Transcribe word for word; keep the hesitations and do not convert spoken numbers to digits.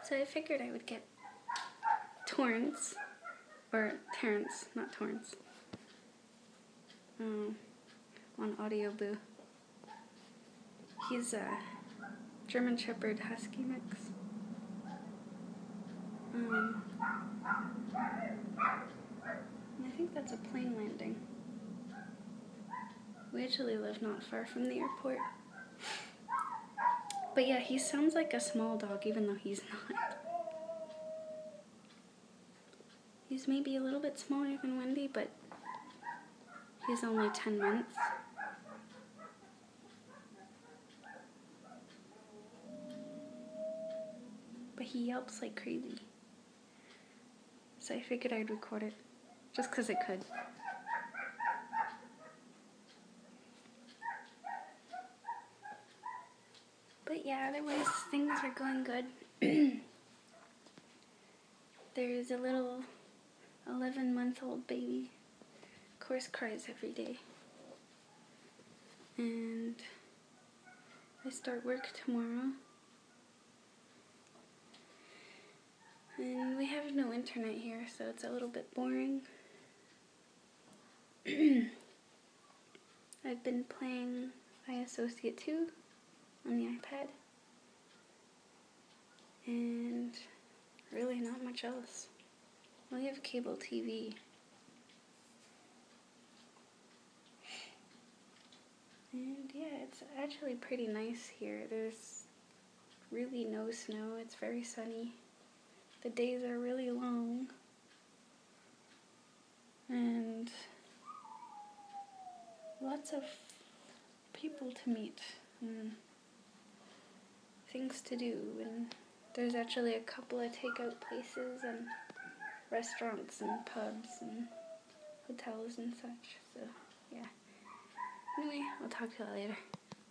So I figured I would get Torrance, or Terrence, not Torrance, um, on Audio Boo. He's a German Shepherd Husky mix. Um, and I think that's a plane landing. We actually live not far from the airport. But yeah, he sounds like a small dog, even though he's not. He's maybe a little bit smaller than Wendy, but he's only ten months. But he yelps like crazy. So I figured I'd record it, just because I could. But yeah, otherwise things are going good. There's a little eleven month old baby. Of course, cries every day. And I start work tomorrow. And we have no internet here, so it's a little bit boring. I've been playing iAssociate two on the iPad. And really not much else. We have cable T V. And yeah, it's actually pretty nice here. There's really no snow. It's very sunny. The days are really long. And lots of people to meet and things to do. And there's actually a couple of takeout places and restaurants and pubs and hotels and such. So yeah. Anyway, I'll talk to you later.